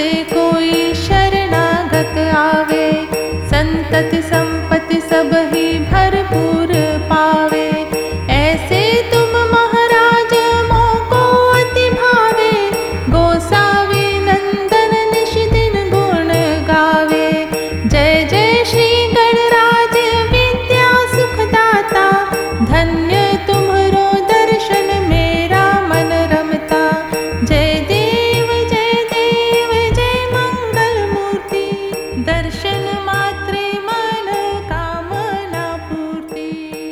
से कोई शरणागत आवे, संतति संपत्ति सब ही भरपूर पावे। ऐसे तुम महाराज मोको अति भावे, गोसावी नंदन निश दिन गुण गावे। जय जय श्री गणराज विद्या सुखदाता, धन्य तुम्हरो दर्शन मेरा मन रमता। जय देव जय मंगल मूर्ति, दर्शन मात्रे मन कामना पूर्ति।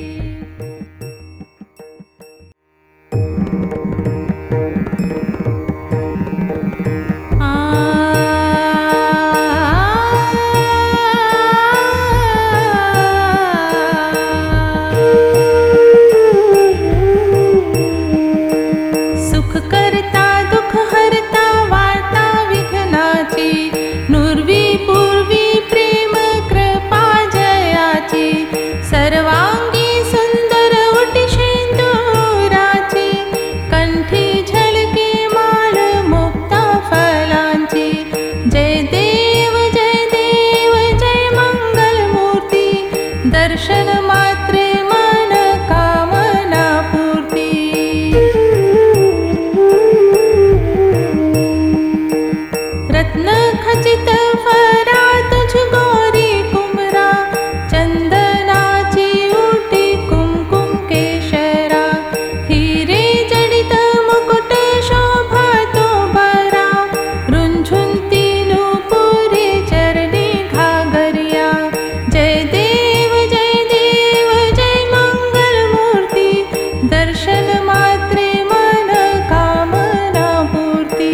सुख करता दुख हरता वार्ता विघ्नाची, नुर्वी पूर्वी प्रेम कृपा जयाची। सर्वांगी सुंदर उटी शेंदुराची, कंठी झळके माळ मुक्ता फलांची। जय देव जय मंगल मूर्ती, दर्शन मात्रे मन कामना पूर्ती। रत्न खचित फरा तुझ गोरी कुमरा, चंदनाची उटी कुमकुम केशरा। हिरे जडित मुकुट शोभा तो भरा, रुंझुंती नूपुरी चरणी घागरिया। जय देव जय मंगल मूर्ती, दर्शन मात्रे मन कामना पूर्ती।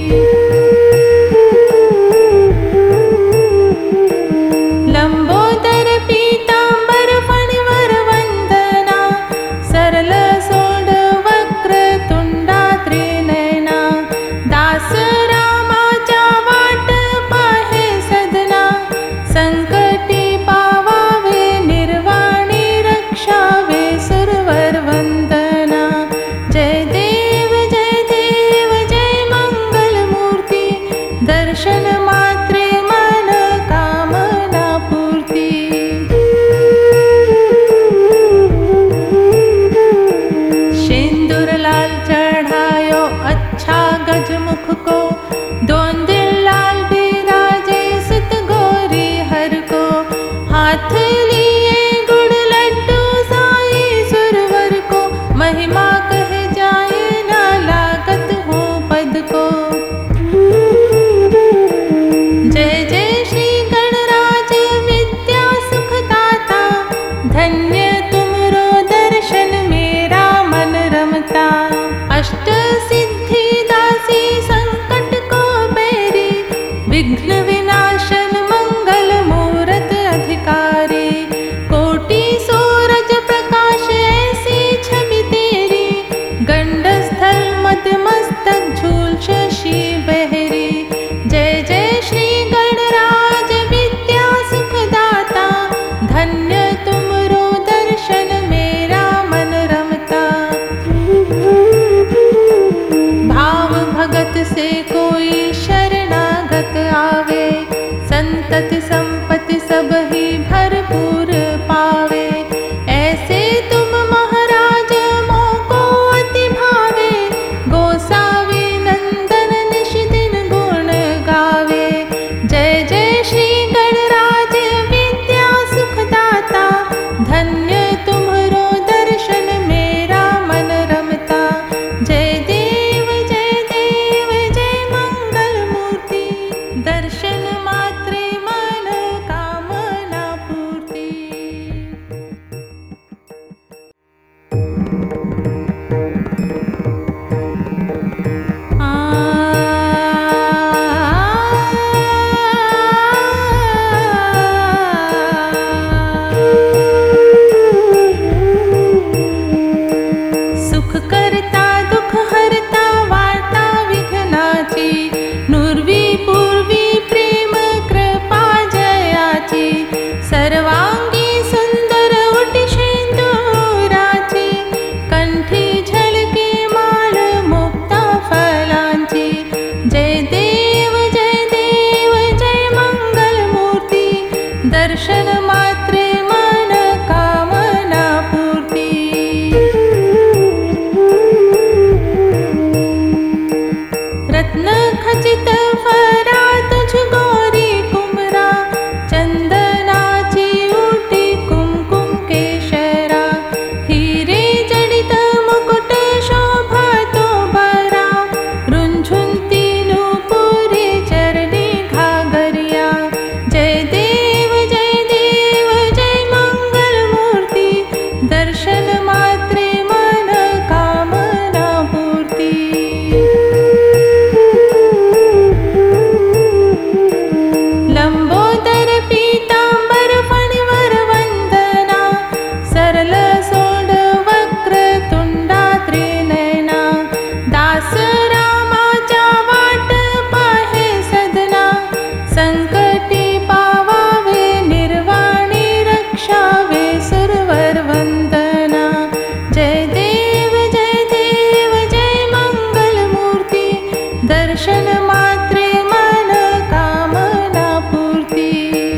लंबोदर पीतांबर फणिवर वंदना, सरल सोंड वक्र तुंडा त्रिनयना। दास रामाच्या वाट पाहे सदना, संकटी पावावे निर्वाणी रक्षावे सुरवर वंदना। जय देव जय मंगल मूर्ती, दर्शन मात्रे मन कामना पूर्ती। सिंदूर लाल चढ़ायो अच्छा गजमुख को, दोन दिल लाल बिराजे सुत गोरी हर को। हाथ लिए गुड़ लड्डू साई सुरवर को, महिमा कह जाए ना लागत हो पद को। जय जय श्री गणराज विद्या सुखदाता, धन्य तुमरो दर्शन मेरा मन रमता। अष्ट सिद्धि दासी संकट को बेरी, विघ्न विनाशन मंगल मूरत अधिकारी। कोटि सूरज प्रकाश ऐसी छवि तेरी, गंड स्थल मद मस्तक झूल शशि बहरी। जय जय श्री गणराज विद्या सुखदाता, धन्य तुमरो दर्शन मेरा मन रमता। भाव भगत से कोई शरणागत आवे, संतति संपत्ति सब ही भरपूर पावे। ऐसे तुम महाराज मोको अति भावे, गोसावी नंदन निश दिन गुण गावे। जय जय श्री गणराज विद्या सुखदाता, धन्य तुम्हरो दर्शन मेरा मन रमता। जय देव जय मंगल मूर्ति, दर्शन मात्रे मन दास रामाच्या वाट पाहे सदना, संकटी पावावे निर्वाणी रक्षावे सुरवर वंदना। जय देव जय मंगल मूर्ती, दर्शन मात्रे मन कामना पूर्ती।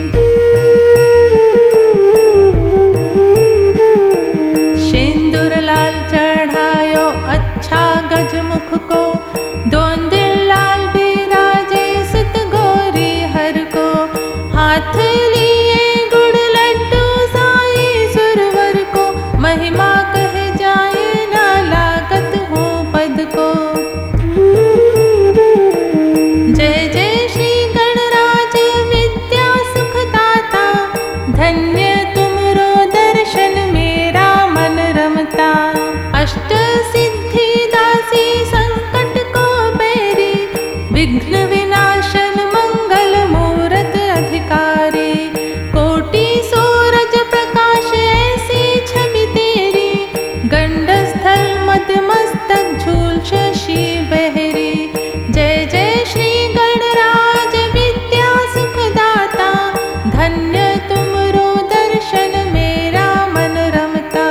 सिंदूर लाल चढ़ायो अच्छा गजमुख को, दोन दिल लाल बिराजे सुत गौरी हर को। हाथ लिए गुड़ लड्डू साई सुरवर को, महिमा कह जाए ना लागत हो पद को। जय जय श्री गणराज विद्या सुख दाता, धन्य तुमरो दर्शन मेरा मन रमता। अष्ट सिद्धि दासी संकट को बैरी, विघ्न विनाशन मंगल मूरत अधिकारी। कोटि सूरज प्रकाश ऐसी छवि तेरी, गंड स्थल मध्य मस्तक झूल शशि बहरी। जय जय श्री गणराज विद्या सुख दाता, धन्य तुमरो दर्शन मेरा मन रमता।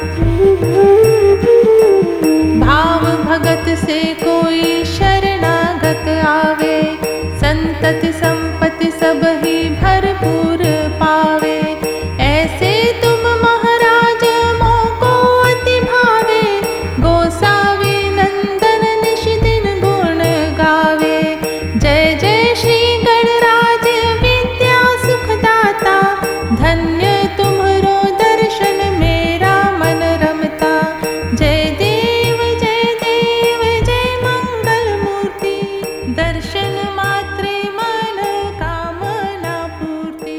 भाव भगत से कोई शरणागत आवे, संतत संपत्ति सब ही भरपूर पावे। ऐसे तुम महाराज मोको अति भावे, गोसावी नंदन निश दिन गुण गावे। जय जय श्री गणराज विद्या सुख दाता, धन्य तुम्हरो दर्शन मेरा मन रमता। जय देव जय मंगल मूर्ति, दर्शन मात्रे मन कामना पूर्ति।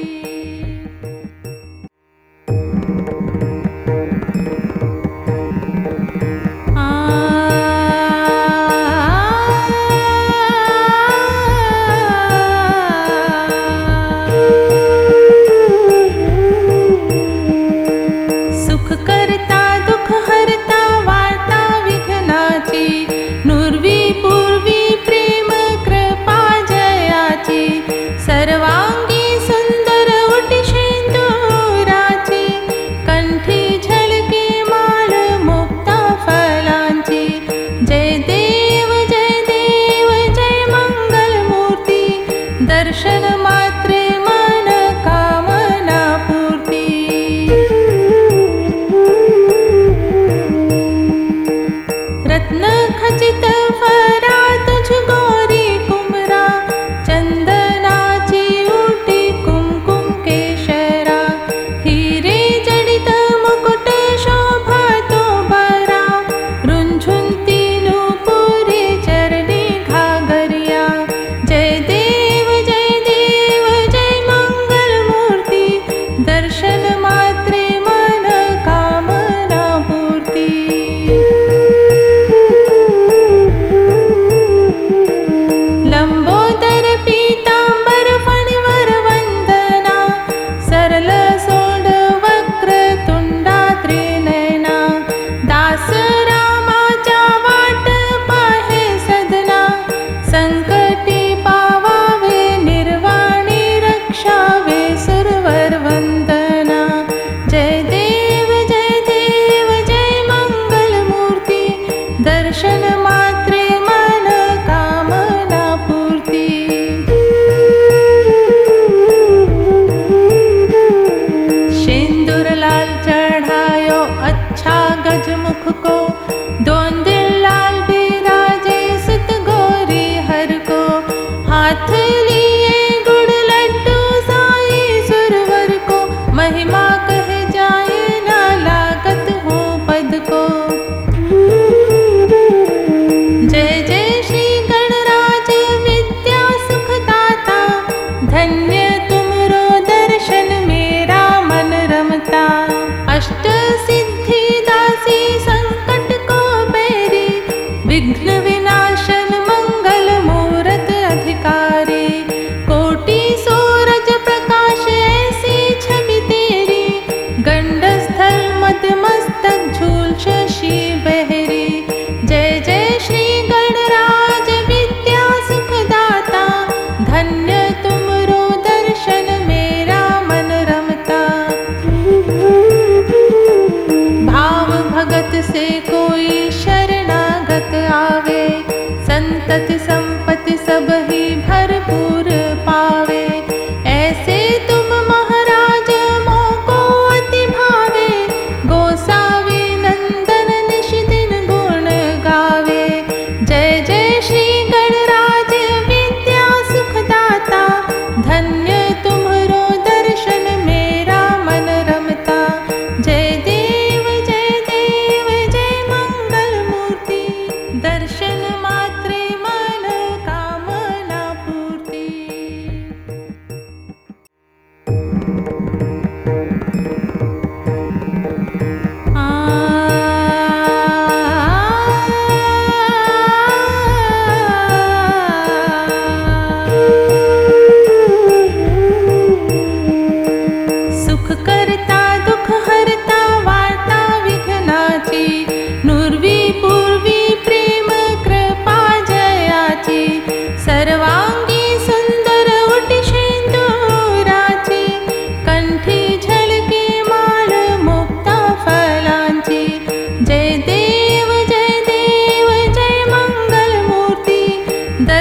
सुख करता दुख हरता वार्ता विघ्नाची, नुर्वी पूर्वी प्रेम कृपा जयाची। सर्वांगी सुंदर उटी शेंदुराची, कंठी झळके माळ मुक्ता फलांची। जय देव जय मंगल मूर्ती, दर्शन मात्रे मन कामना पूर्ती। रत्न खचित फरा तुझ गौरी कुमरा, चंदनाची उटी कुमकुम केशरा। हिरे जडित मुकुट शोभा तो बरा, रुंझुंती नूपुरी चरणी घागरिया। जय देव जय मंगल मूर्ती, दर्शन मात्रे मन कामना पूर्ती। लंबोदर पीतांबर फणिवर वंदना, सरल सोंड वक्र तुंडा त्रिनयना। दास रामाच्या वाट पाहे सदना, संकटी पावावे निर्वाणी रक्षावे सुरवर वंदना। जय देव जय मंगल मूर्ती, दर्शन मात्रे मन कामना पूर्ती। सिंदूर लाल चढ़ायो अच्छा गजमुख को, दोन दिल लाल बिराजे सुत गौरी हर को। हाथ लिए गुड़ लड्डू साई सुरवर को, महिमा कह जाए ना लागत हो पद को। जय जय श्री गणराज विद्या सुख दाता, धन्य तुमरो दर्शन मेरा मन रमता। अष्ट सिद्धि दासी संकट को बैरी, विघ्न विनाशन मंगल मूरत अधिकारी। कोटि सूरज प्रकाश ऐसी छवि तेरी, गंड स्थल मध्य मस्तक झूल शशि बहरी। जय जय श्री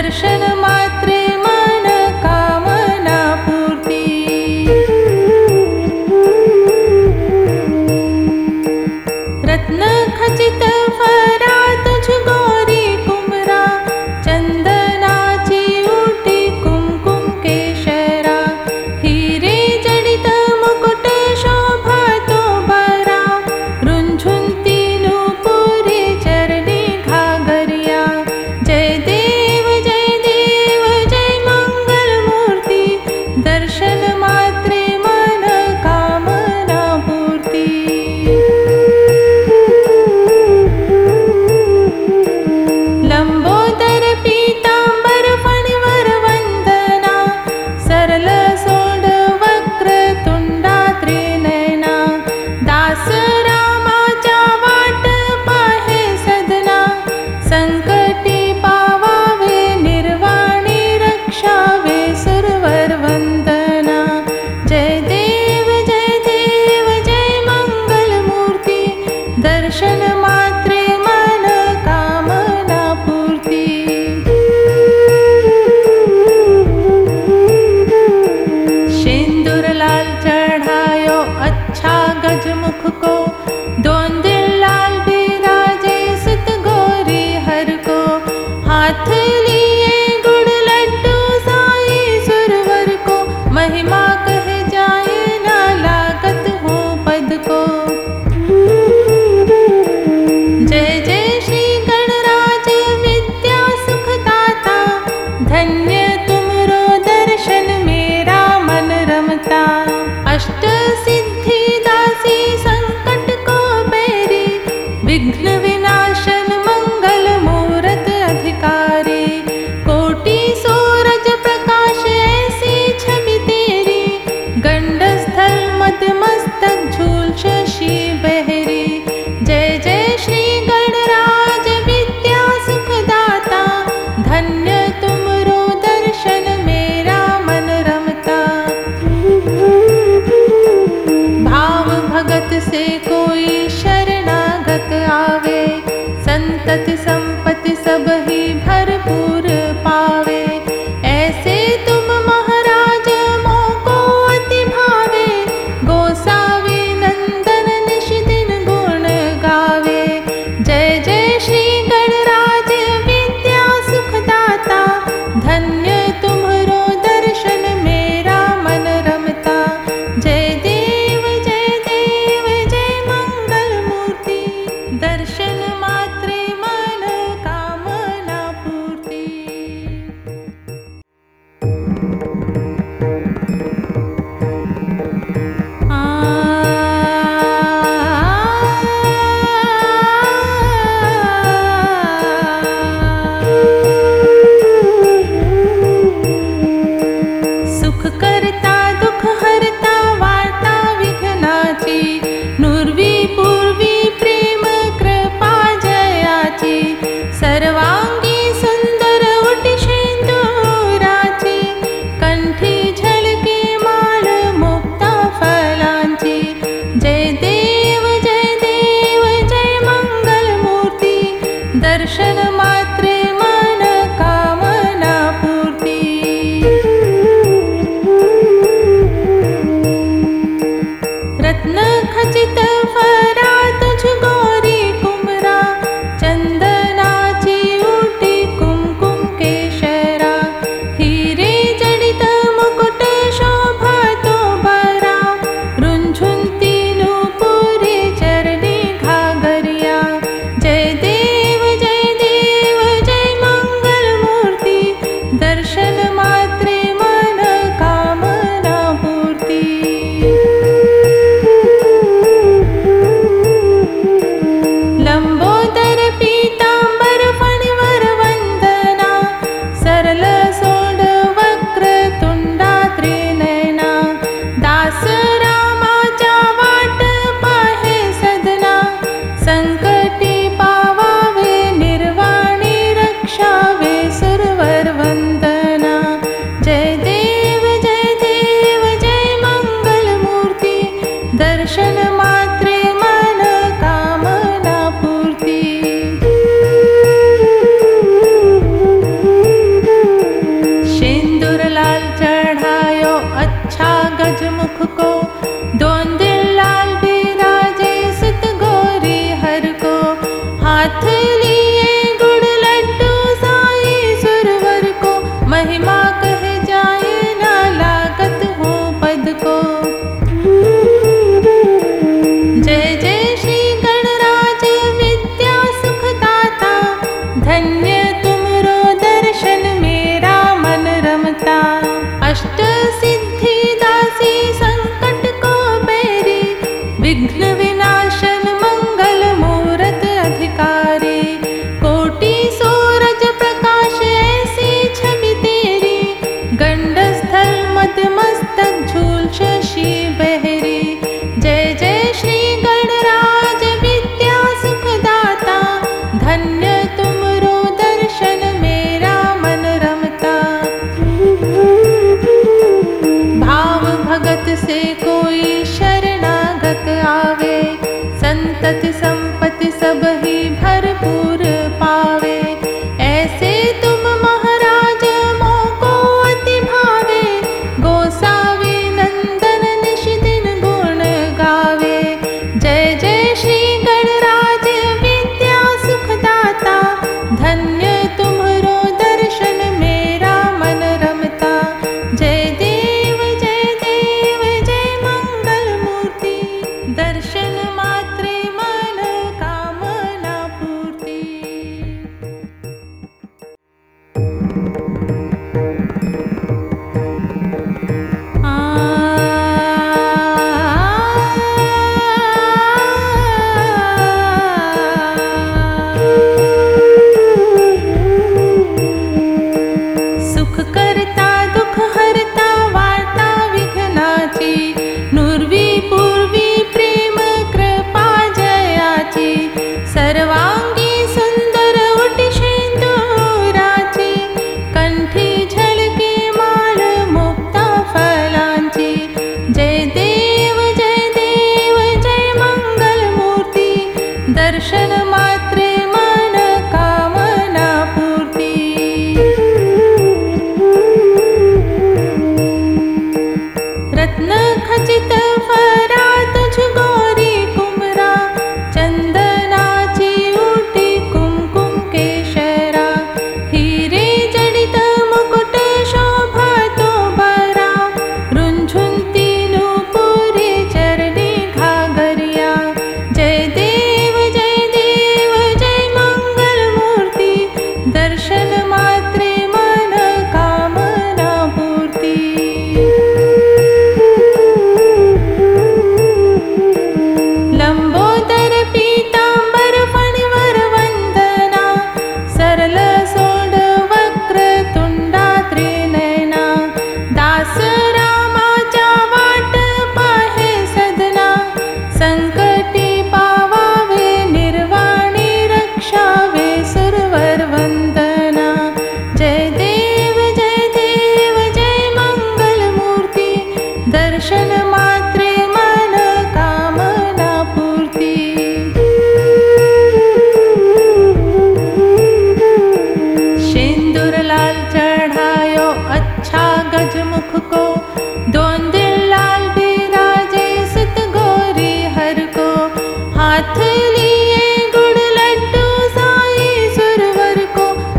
दर्शन मात्रे मन कामना पूर्ति। रत्न खचित फरा तुझ गौरी कुमरा, चंदनाची उटी कुमकुम केशरा, हीरे जडित मुकुट शोभा तो बरा, रुंझुनती नूपुरी चरणी घाघरिया। जय देव जय मंगल मूर्ति, दर्शन मात्रे मन कामना पूर्ति। लंबोदर पीतांबर फणिवर वंदना, सरल सोंड वक्र तुंडा त्रिनयना, दास रामाच्या वाट पाहे सदना, संकटी पावावे निर्वाणी रक्षावे सुरवर वंदना। जय देव जय मंगल मूर्ति, दर्शन मात्रे मन कामना पूर्ति। सिंदूर लाल चढ़ायो अच्छा गजमुख को, दोन दिल लाल बिराजे सित गौरी हर को, हाथ लिए गुड़ लड्डू साई सुरवर को, महिमा कहे जाए ना लागत हो पद को। जय जय श्री गणराज विद्या सुखदाता, धन्य तुमरो दर्शन मेरा मन रमता। अष्ट सिद्धि दासी संकट को बैरी, विघ्न विनाशन मंगल मूरत अधिकारी।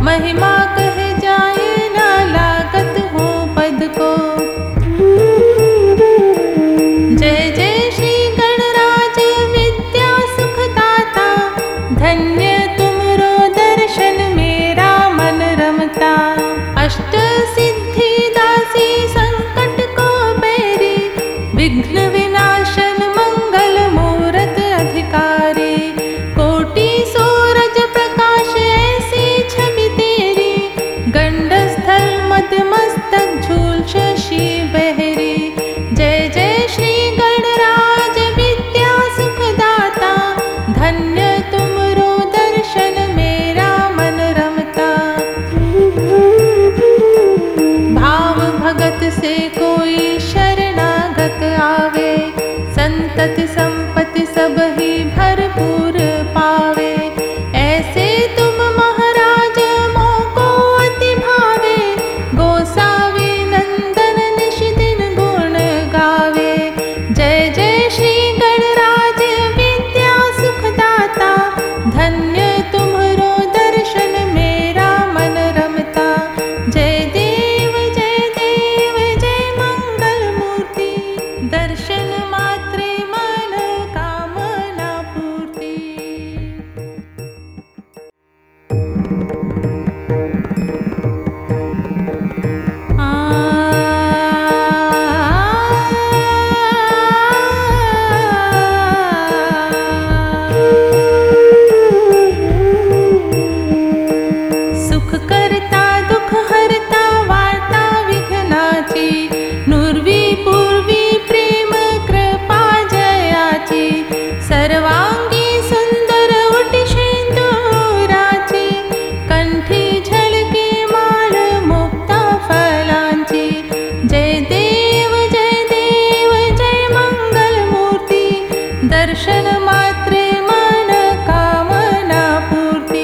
महिमा कह जाए ना लागत हो पद को। जय जय श्री गणराज विद्या सुखदाता, धन्य तुमरो दर्शन मेरा मन रमता। अष्ट सिद्धि दासी संकट को बैरी, विघ्न विनाशन मंगल मूरत अधिकारी। कोटि सूरज प्रकाश ऐसी छवि तेरी, गंड स्थल मध्य मस्तक झूल शशि बहरी। जय जय श्री गणराज विद्या सुखदाता, धन्य तुमरो दर्शन मेरा मन रमता। भाव भगत से कोई शरणागत आवे, संतति संपत्ति सब ही भरपूर पावे। ऐसे तुम महाराज मोको अति भावे, गोसावी नंदन निश दिन गुण गावे। जय जय श्री गणराज विद्या सुखदाता, धन्य तुमरो दर्शन मेरा मन रमता। जय देव जय मंगल मूर्ति, दर्शन मात्रे मन कामना पूर्ति। सुख करता दुख हरता वार्ता विघ्नाची, नुर्वी पूर्वी प्रेम कृपा जयाची। सर्वांगी सुंदर उटी शेंदुराची, कंठी झळके माळ मुक्ता फलांची। जय देव जय मंगल मूर्ती, दर्शन मात्रे मन कामना पूर्ती।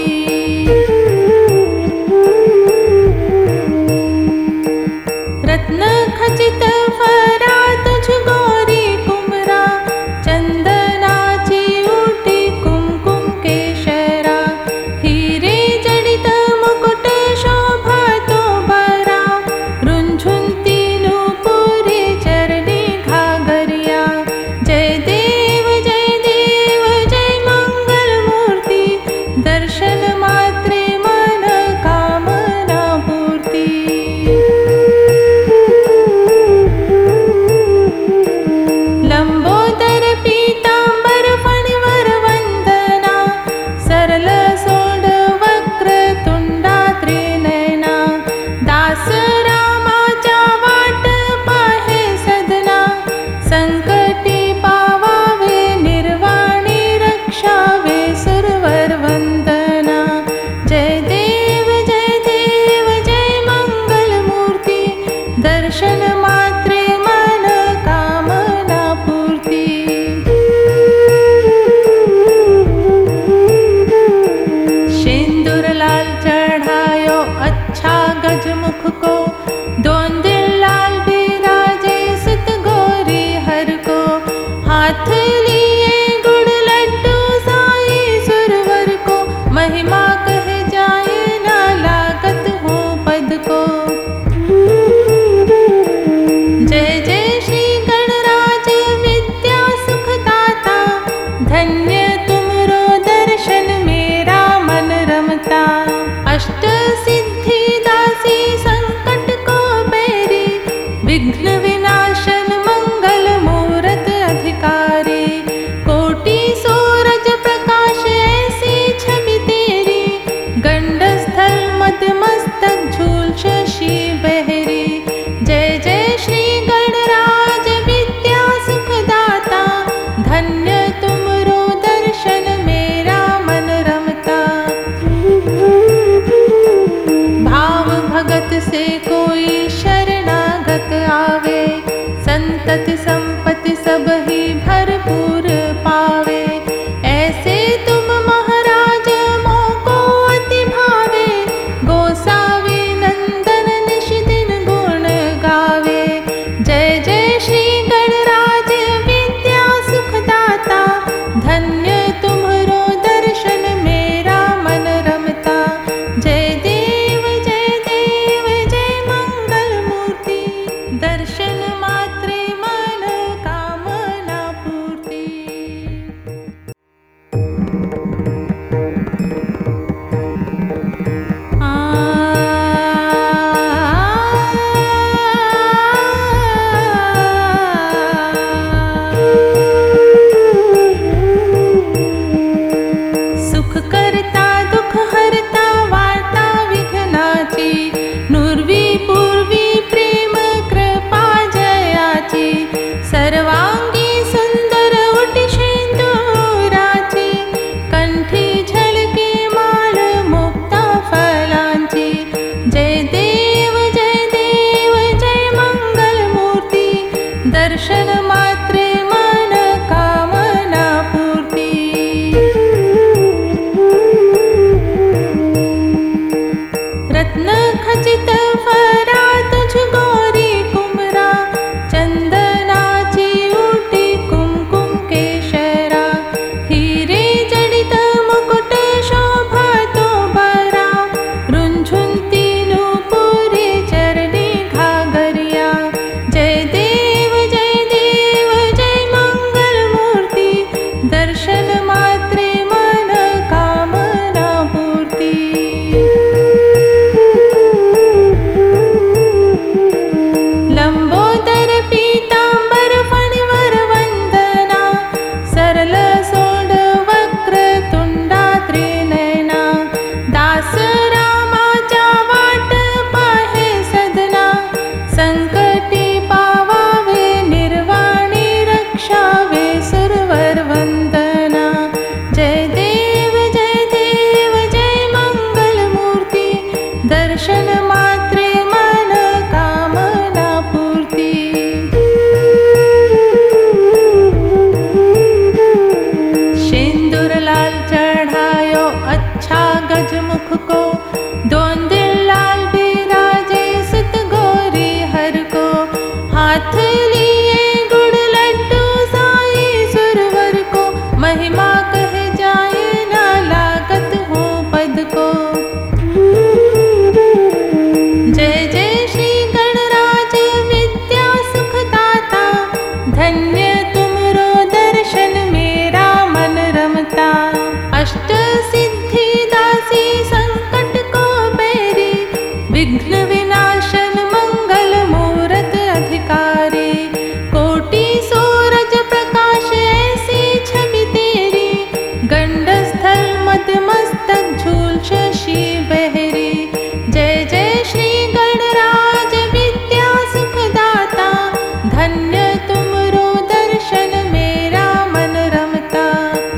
रत्न खचित फरा तुझ गोरी कुमरा, चंदनाची उटी कुमकुम केशरा। हिरे जडित मुकुट शोभा तो बरा, रुंझुंती नूपुरी चरणी घागरिया। जय देव जय मंगल मूर्ती, दर्शन मात्रे मन कामना पूर्ती। लंबोदर पीतांबर फणिवर वंदना, सरल सोंड वक्र तुंडा त्रिनयना। दास रामाच्या वाट पाहे सदना, संकटी पावावे निर्वाणी रक्षावे सुरवर वंदना। जय देव जय मंगल मूर्ती, दर्शन मात्रे मन कामना पूर्ती। सिंदूर लाल चढ़ायो अच्छा गजमुख को, दोन दिल लाल बिराजे सित गौरी हर को। हाथ लिए गुड़ लड्डू साई सुरवर को, महिमा कह जाए ना लागत हो पद को। जय जय श्री गणराज विद्या सुखदाता, धन्य तुमरो दर्शन मेरा मन रमता। अष्ट सिद्धि दासी संकट को बैरी, विघ्न विनाशन मंगल मूरत अधिकारी। कोटि सूरज प्रकाश ऐसी छवि तेरी, गंड स्थल मध्य मस्तक झूल शशि बहरी। जय जय श्री गणराज विद्या सुखदाता, धन्य तुमरो दर्शन मेरा मन रमता। भाव भगत से कोई शरणागत आवे, संतति संपत्ति सब ही भरपूर पावे। ऐसे तुम महाराज मोको अति भावे, गोसावी नंदन निश दिन गुण गावे। जय जय श्री गणराज विद्या सुखदाता, धन्य तुमरो दर्शन मेरा मन रमता। जय देव रत्न खचित फरा तुझ गौरी कुमरा, चंदनाची उटी कुमकुम केशरा, हिरे जडित मुकुट शोभा तो बरा, रुंझुनती नूपुरे चरणी घागरिया। जय देव जय मंगल मूर्ति, दर्शन मात्रे मन कामना पूर्ति। लंबोदर पीतांबर फणिवर वंदना, सरल सोंड वक्र तुंडा त्रिनयना, दास रामाच्या वाट पाहे सदना, संकटी पावावे निर्वाणी रक्षावे सुरवर वंदना। जय देव जय मंगल मूर्ति, दर्शन मात्रे मन कामना पूर्ति। सिंदूर लाल चढ़ायो अच्छा गजमुख को, दोन दिल लाल बिराजे सुत गौरी हर को, हाथ लिए गुड़ लड्डू साई सुरवर को, महिमा कहे जाए ना लागत हो पद को। जय जय श्री गणराज विद्या सुखदाता, धन्य तुमरो दर्शन मेरा मन रमता। अष्ट सिद्धि दासी संकट को बैरी, विघ्न विनाशन मंगल मूरत अधिकारी, कोटि सूरज प्रकाश ऐसी छवि तेरी, गंड स्थल मध्य मस्तक झूल शशि बहरी। जय जय श्री गणराज विद्या सुखदाता, धन्य तुमरो दर्शन मेरा मन रमता।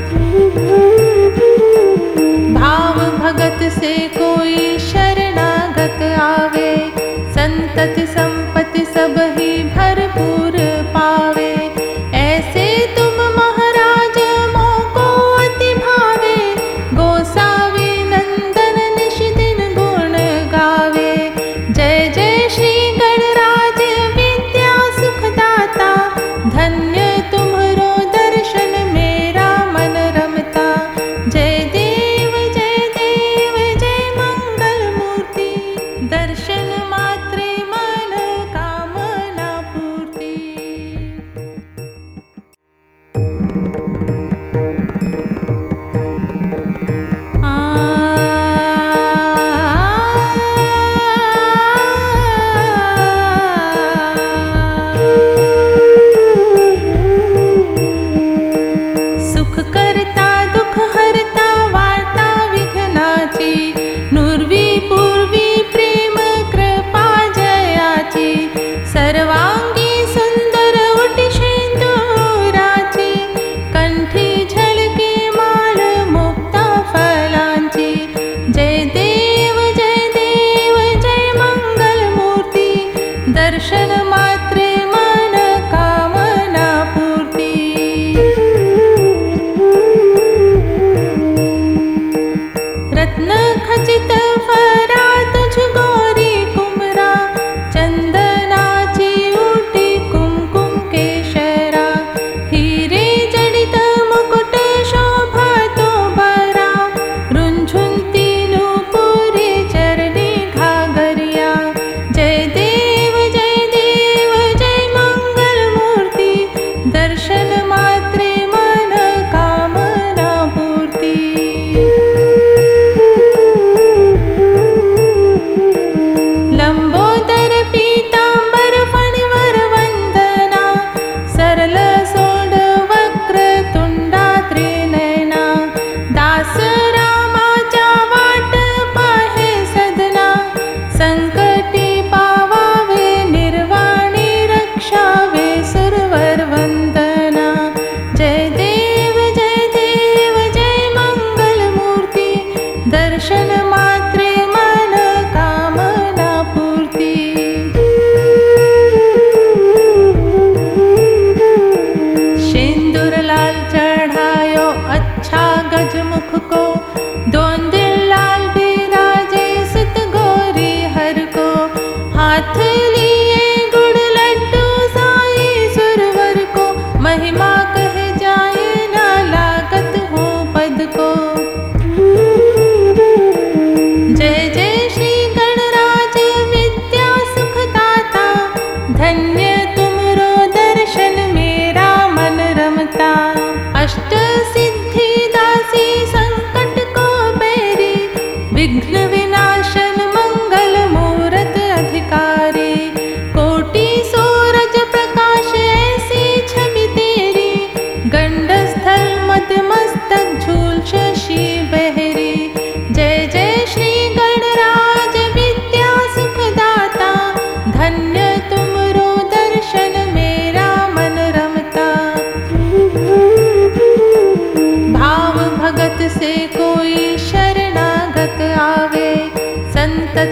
भाव भगत से कोई शरणागत आवे, संतति संपत्ति सब ही भरपूर पावे। ऐसे तुम महाराज मोको अति भावे, गोसावी नंदन निश दिन गुण गावे। जय जय श्री गणराज विद्या सुखदाता, धन्य तुमरो दर्शन मेरा मन रमता। जय देव जय मंगल मूर्ति, दर्शन मात्रे मन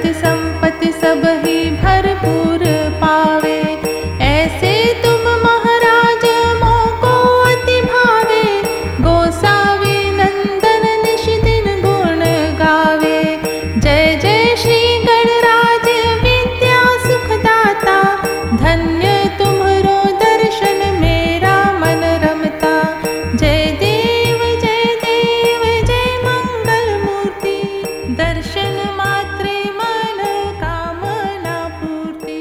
संतति संपत्ति सब ही भरपूर पावे। ऐसे तुम महाराज मोको अति भावे। गोसावी नंदन निश दिन गुण गावे। जय जय श्री गणराज विद्या सुखदाता। धन्य तुम्हरो दर्शन मेरा मन रमता। जय देव जय मंगल मूर्ति। दर्शन मात्रे मन कामना पूर्ति।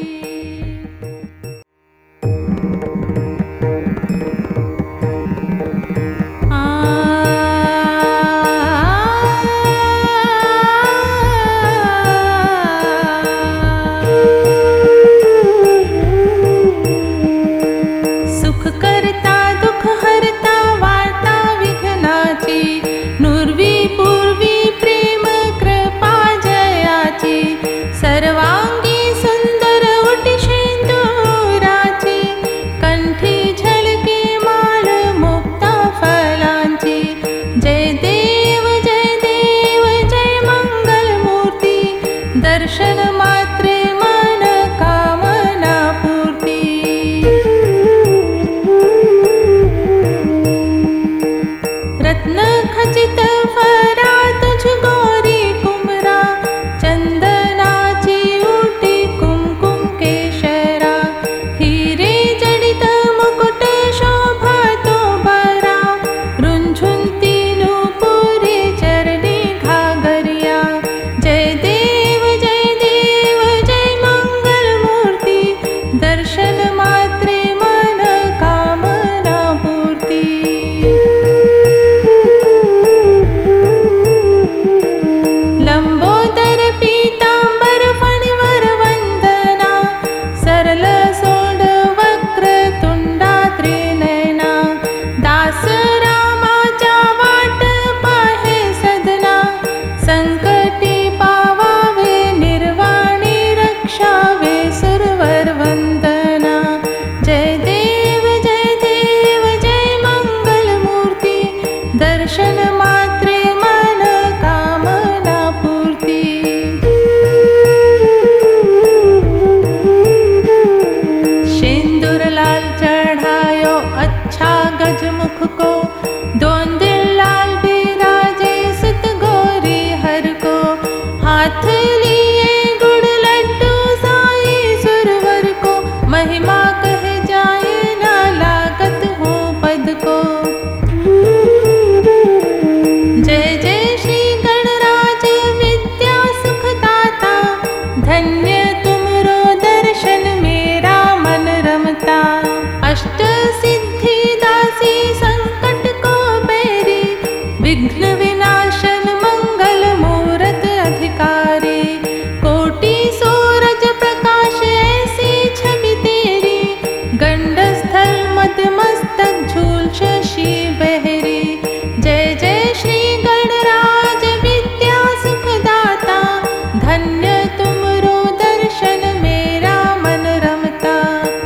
सुख करता दुख हरता वार्ता विघ्नाची। नुर्वी पूर्वी प्रेम कृपा जयाची। सर्वांगी सुंदर उटी शेंदुराची। कंठी झलके माळ मुक्ता फलांची। जय देव जय मंगल मूर्ती। दर्शन मात्रे मन कामना पूर्ती। रत्न खचित फरा तुझ गोरी कुमरा। चंदनाची उटी कुमकुम केशरा। हिरे जडित मुकुट शोभा तो बरा। रुंझुंती नूपुरी चरणी घागरिया। जय देव जय मंगल मूर्ती। दर्शन मात्रे मन कामना पूर्ती। लंबोदर पीतांबर फणिवर वंदना। सरल सोंड वक्र तुंडा त्रिनयना। दास रामाच्या वाट पाहे सदना। संकटी पावावे निर्वाणी रक्षावे सुरवर वंदना। जय देव जय मंगल मूर्ती। दर्शन मात्रे मन कामना पूर्ती। सिंदूर लाल चढ़ायो अच्छा गजमुख को। दोन दिल लाल बिराजे सुत गौरी हर को। हाथ लिए गुड़ लड्डू साई सुरवर को। महिमा कहे जाए ना लागत हो पद को। जय जय श्री गणराज विद्या सुखदाता। धन्य तुमरो दर्शन मेरा मन रमता। अष्ट सिद्धि दासी संकट को बैरी। विघ्न विनाशन मंगल मूरत अधिकारी। कोटि सूरज प्रकाश ऐसी छवि तेरी। गंड स्थल मध्य मस्तक झूल शशि बहरी। जय जय श्री गणराज विद्या सुखदाता। धन्य तुमरो दर्शन मेरा मन रमता।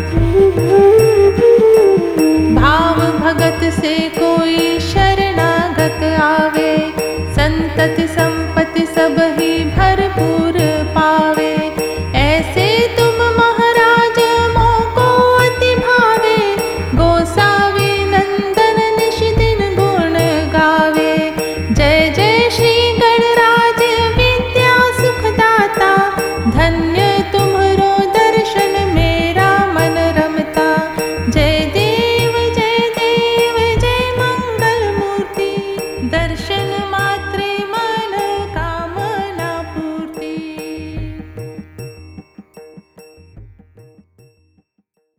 भाव भगत से कोई शरणागत आवे। संतति संपत्ति सब ही भरपूर